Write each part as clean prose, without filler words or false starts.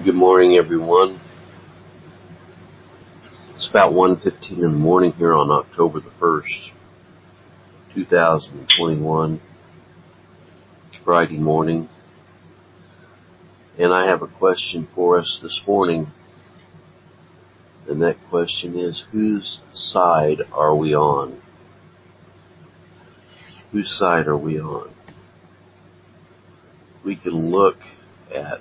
Good morning, everyone. It's about 1:15 in the morning here on October the 1st, 2021, Friday morning. And I have a question for us this morning. And that question is, whose side are we on? Whose side are we on? We can look at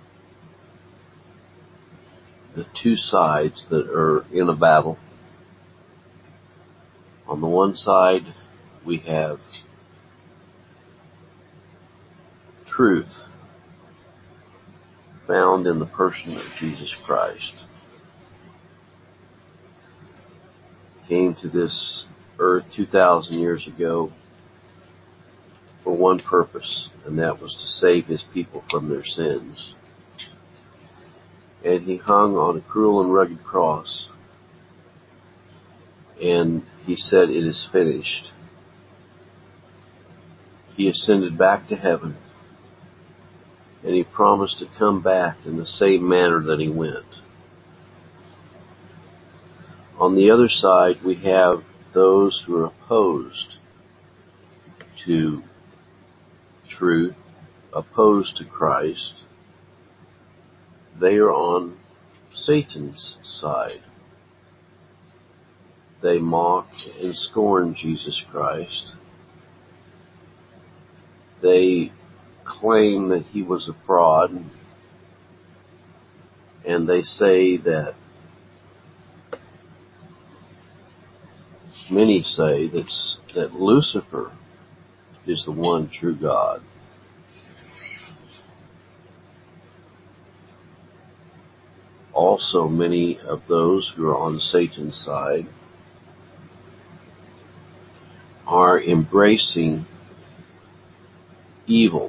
the two sides that are in a battle. On the one side, we have truth found in the person of Jesus Christ. He came to this earth 2,000 years ago for one purpose, and that was to save his people from their sins. And he hung on a cruel and rugged cross, and he said, "It is finished." He ascended back to heaven, and he promised to come back in the same manner that he went. On the other side, we have those who are opposed to truth, opposed to Christ. They are on Satan's side. They mock and scorn Jesus Christ. They claim that he was a fraud, and they say that, many say that Lucifer is the one true God. Also, many of those who are on Satan's side are embracing evil,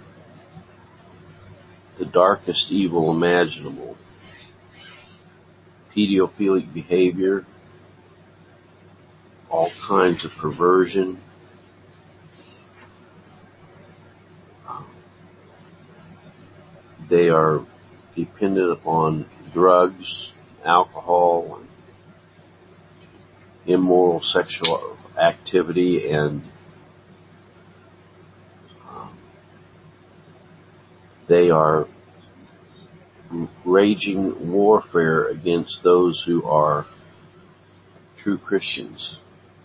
the darkest evil imaginable. Pedophilic behavior, all kinds of perversion. They are dependent upon drugs, alcohol, and immoral sexual activity, and they are raging warfare against those who are true Christians.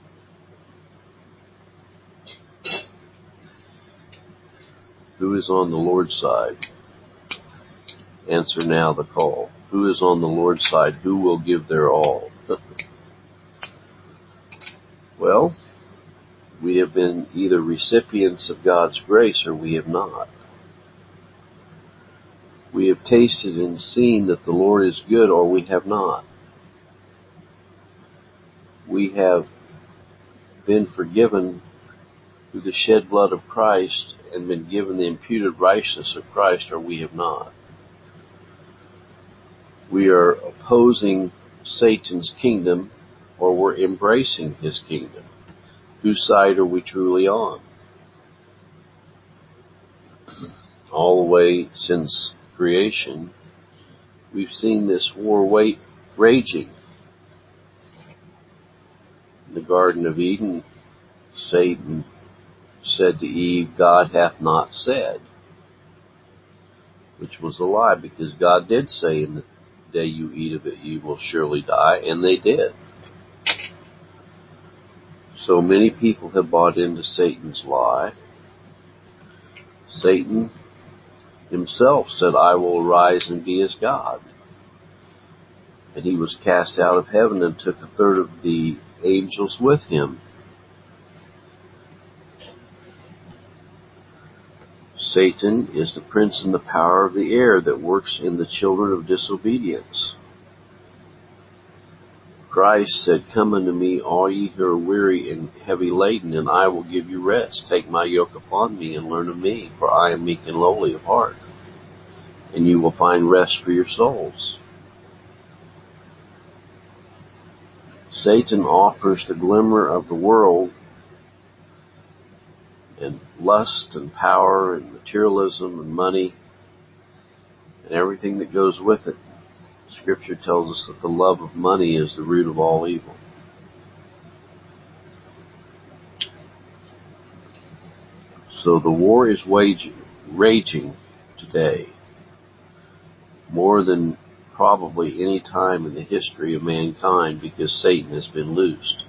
Who is on the Lord's side? Answer now the call. Who is on the Lord's side? Who will give their all? Well, we have been either recipients of God's grace or we have not. We have tasted and seen that the Lord is good, or we have not. We have been forgiven through the shed blood of Christ and been given the imputed righteousness of Christ, or we have not. We are opposing Satan's kingdom, or we're embracing his kingdom. Whose side are we truly on? All the way since creation, we've seen this war raging. In the Garden of Eden, Satan said to Eve, "God hath not said," which was a lie, because God did say, "In the day you eat of it, you will surely die," and they did. So many people have bought into Satan's lie. Satan himself said, "I will arise and be as God." And he was cast out of heaven and took a third of the angels with him. Satan is the prince and the power of the air that works in the children of disobedience. Christ said, "Come unto me, all ye who are weary and heavy laden, and I will give you rest. Take my yoke upon me and learn of me, for I am meek and lowly of heart, and you will find rest for your souls." Satan offers the glimmer of the world, and lust and power and materialism and money and everything that goes with it. Scripture tells us that the love of money is the root of all evil. So the war is raging today, more than probably any time in the history of mankind, because Satan has been loosed.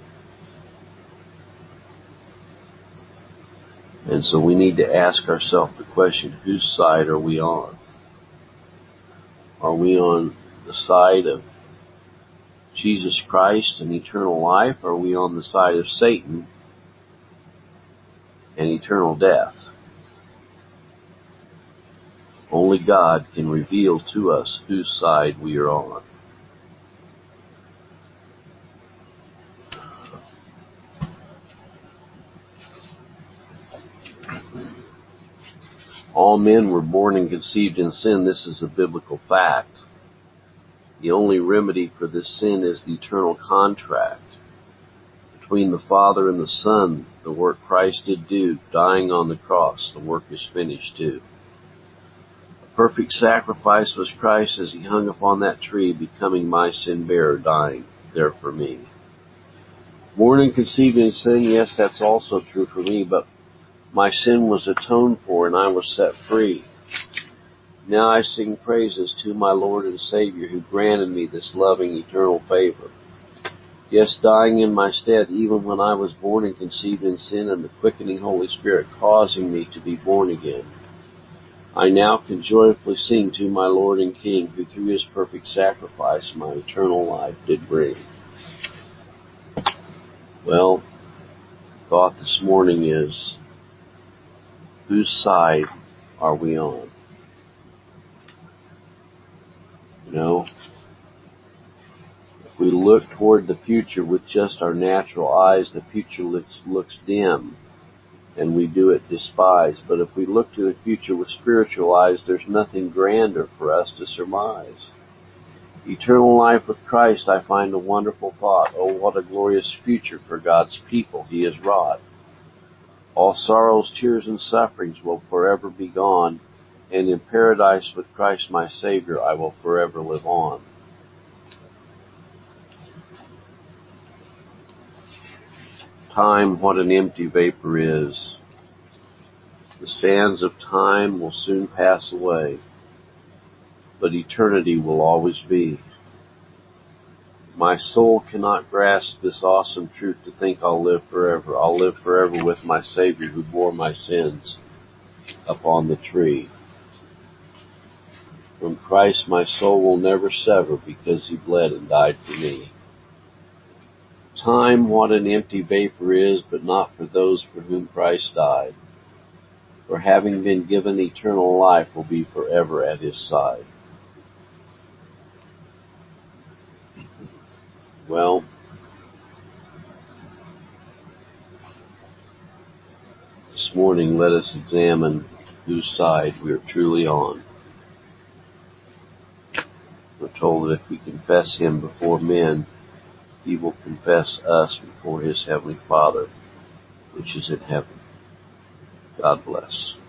And so we need to ask ourselves the question, whose side are we on? Are we on the side of Jesus Christ and eternal life, or are we on the side of Satan and eternal death? Only God can reveal to us whose side we are on. All men were born and conceived in sin. This is a biblical fact. The only remedy for this sin is the eternal contract between the Father and the Son. The work Christ did do, dying on the cross, the work is finished too. A perfect sacrifice was Christ as he hung upon that tree, becoming my sin bearer, dying there for me. Born and conceived in sin, yes, that's also true for me, but my sin was atoned for and I was set free. Now I sing praises to my Lord and Savior who granted me this loving eternal favor. Yes, dying in my stead even when I was born and conceived in sin, and the quickening Holy Spirit causing me to be born again. I now can joyfully sing to my Lord and King who through his perfect sacrifice my eternal life did bring. Well, the thought this morning is, whose side are we on? You know, if we look toward the future with just our natural eyes, the future looks dim, and we do it despise. But if we look to the future with spiritual eyes, there's nothing grander for us to surmise. Eternal life with Christ, I find a wonderful thought. Oh, what a glorious future for God's people he has wrought. All sorrows, tears, and sufferings will forever be gone, and in paradise with Christ my Savior I will forever live on. Time, what an empty vapor is. The sands of time will soon pass away, but eternity will always be. My soul cannot grasp this awesome truth to think I'll live forever. I'll live forever with my Savior who bore my sins upon the tree. From Christ my soul will never sever because he bled and died for me. Time, what an empty vapor is, but not for those for whom Christ died. For having been given eternal life will be forever at his side. Well, this morning let us examine whose side we are truly on. We're told that if we confess him before men, he will confess us before his heavenly Father, which is in heaven. God bless.